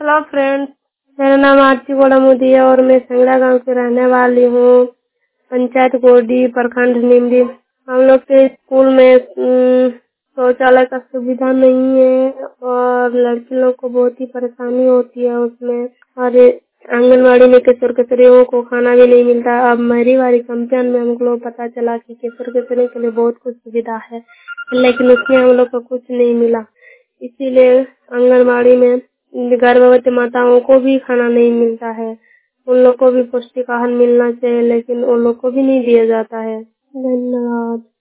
Hello friends, मेरा नाम आरती गोड़ा मोदी है और मैं संगड़ा गांव की रहने वाली हूँ। पंचायत गोडी, प्रखंड निम्बी। हम लोग के स्कूल में शौचालय का सुविधा नहीं है और लड़की लोग को बहुत ही परेशानी होती है उसमें। और आंगनबाड़ी में किशोर किशोरियों को खाना भी नहीं मिलता। अब महिरीवारी कैंपेन में हम लोग पता चला कि किशोर किशोरियों के लिए बहुत कुछ सुविधा है, लेकिन उसमें हम लोग को कुछ नहीं मिला। इसीलिए आंगनबाड़ी में गर्भवती माताओं को भी खाना नहीं मिलता है। उन लोग को भी पौष्टिक आहार मिलना चाहिए, लेकिन उन लोग को भी नहीं दिया जाता है। धन्यवाद।